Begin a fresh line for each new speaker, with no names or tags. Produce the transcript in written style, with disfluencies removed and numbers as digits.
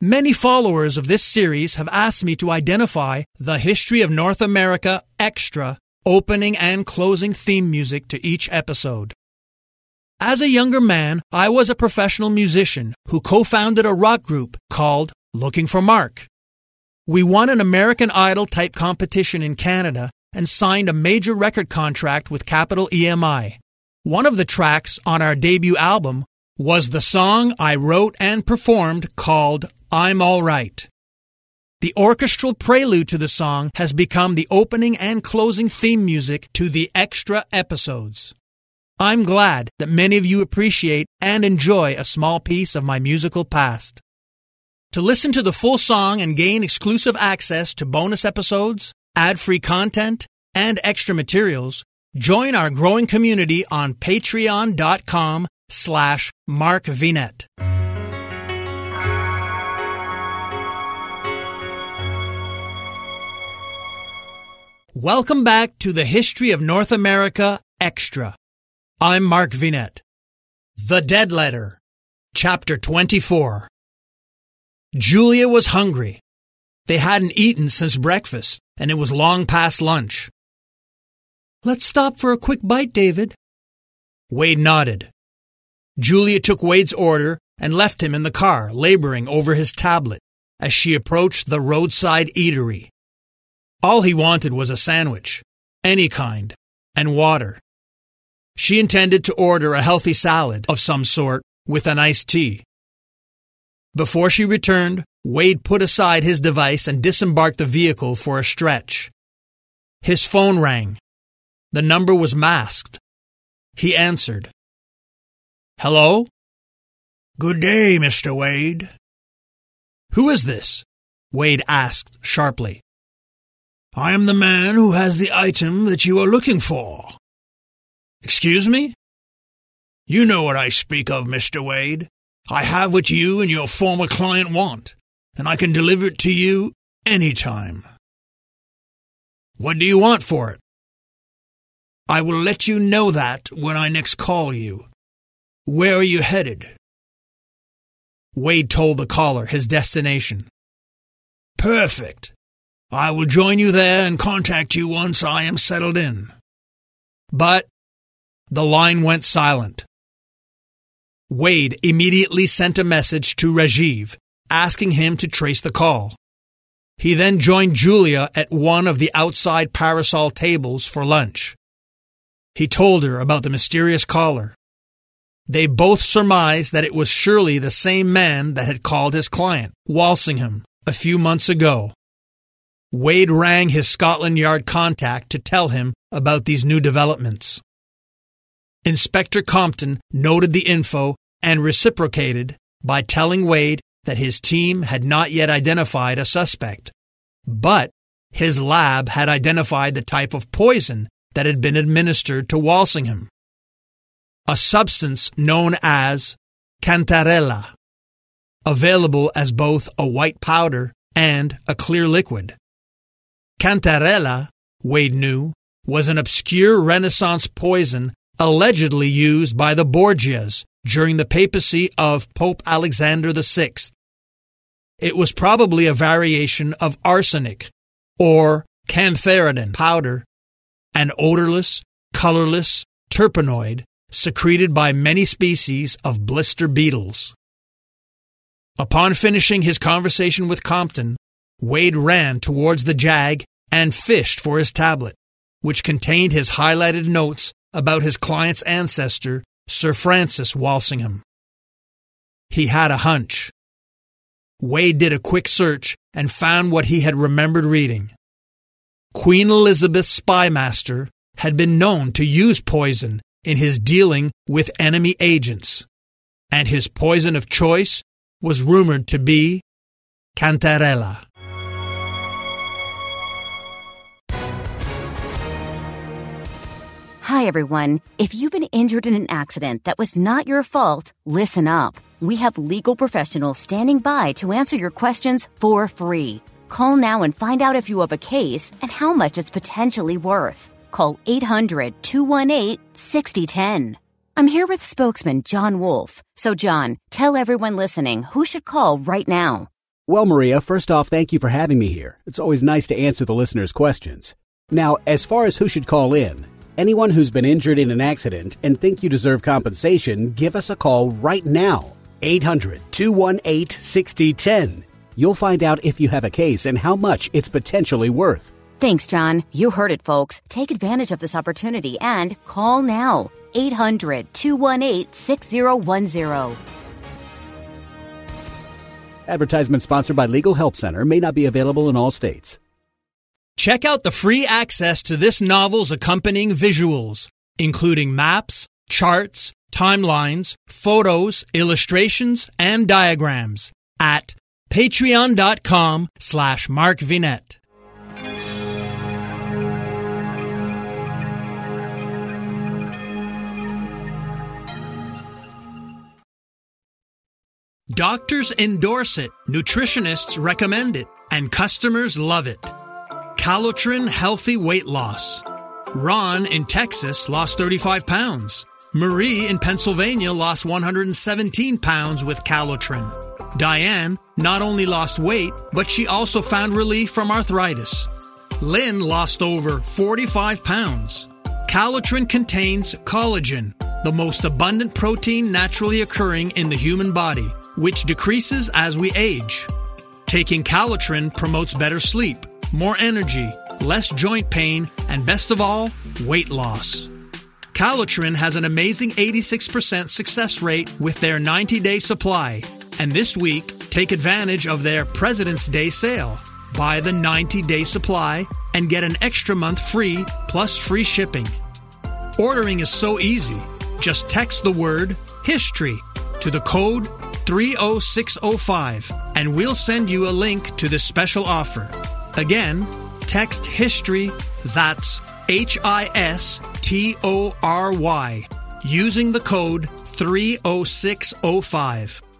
Many followers of this series have asked me to identify the History of North America extra opening and closing theme music to each episode. As a younger man, I was a professional musician who co-founded a rock group called Looking for Mark. We won an American Idol type competition in Canada and signed a major record contract with Capital EMI. One of the tracks on our debut album was the song I wrote and performed called I'm All Right. The orchestral prelude to the song has become the opening and closing theme music to the extra episodes. I'm glad that many of you appreciate and enjoy a small piece of my musical past. To listen to the full song and gain exclusive access to bonus episodes, ad-free content, and extra materials, join our growing community on patreon.com/MarkVinette. Welcome back to the History of North America Extra. I'm Mark Vinette. The Dead Letter, Chapter 24. Julia was hungry. They hadn't eaten since breakfast, and it was long past lunch. "Let's stop for a quick bite, David." Wade nodded. Julia took Wade's order and left him in the car, laboring over his tablet as she approached the roadside eatery. All he wanted was a sandwich, any kind, and water. She intended to order a healthy salad of some sort with an iced tea. Before she returned, Wade put aside his device and disembarked the vehicle for a stretch. His phone rang. The number was masked. He answered. "Hello?" "Good day, Mr. Wade." "Who is this?" Wade asked sharply. "I am the man who has the item that you are looking for." "Excuse me?" "You know what I speak of, Mr. Wade. I have what you and your former client want, and I can deliver it to you any time." "What do you want for it?" "I will let you know that when I next call you. Where are you headed?" Wade told the caller his destination. "Perfect. I will join you there and contact you once I am settled in." But the line went silent. Wade immediately sent a message to Rajiv, asking him to trace the call. He then joined Julia at one of the outside parasol tables for lunch. He told her about the mysterious caller. They both surmised that it was surely the same man that had called his client, Walsingham, a few months ago. Wade rang his Scotland Yard contact to tell him about these new developments. Inspector Compton noted the info and reciprocated by telling Wade that his team had not yet identified a suspect, but his lab had identified the type of poison that had been administered to Walsingham, a substance known as cantarella, available as both a white powder and a clear liquid. Cantarella, Wade knew, was an obscure Renaissance poison allegedly used by the Borgias during the papacy of Pope Alexander VI. It was probably a variation of arsenic, or cantharidin powder, an odorless, colorless terpenoid secreted by many species of blister beetles. Upon finishing his conversation with Compton, Wade ran towards the Jag and fished for his tablet, which contained his highlighted notes about his client's ancestor, Sir Francis Walsingham. He had a hunch. Wade did a quick search and found what he had remembered reading. Queen Elizabeth's spymaster had been known to use poison in his dealing with enemy agents, and his poison of choice was rumored to be cantarella.
Hi, everyone. If you've been injured in an accident that was not your fault, listen up. We have legal professionals standing by to answer your questions for free. Call now and find out if you have a case and how much it's potentially worth. Call 800-218-6010. I'm here with spokesman John Wolf. So, John, tell everyone listening who should call right now.
Well, Maria, first off, thank you for having me here. It's always nice to answer the listeners' questions. Now, as far as who should call in, anyone who's been injured in an accident and think you deserve compensation, give us a call right now. 800-218-6010. You'll find out if you have a case and how much it's potentially worth.
Thanks, John. You heard it, folks. Take advantage of this opportunity and call now. 800-218-6010.
Advertisement sponsored by Legal Help Center. May not be available in all states.
Check out the free access to this novel's accompanying visuals, including maps, charts, timelines, photos, illustrations, and diagrams at patreon.com/markvinet. Doctors endorse it, nutritionists recommend it, and customers love it. Calotren Healthy Weight Loss. Ron in Texas lost 35 pounds. Marie in Pennsylvania lost 117 pounds with Calotren. Diane not only lost weight, but she also found relief from arthritis. Lynn lost over 45 pounds. Calotren contains collagen, the most abundant protein naturally occurring in the human body, which decreases as we age. Taking Calotren promotes better sleep, more energy, less joint pain, and best of all, weight loss. Calotren has an amazing 86% success rate with their 90-day supply. And this week, take advantage of their President's Day sale. Buy the 90-day supply and get an extra month free plus free shipping. Ordering is so easy. Just text the word HISTORY to the code 30605 and we'll send you a link to this special offer. Again, text HISTORY, that's HISTORY, using the code 30605.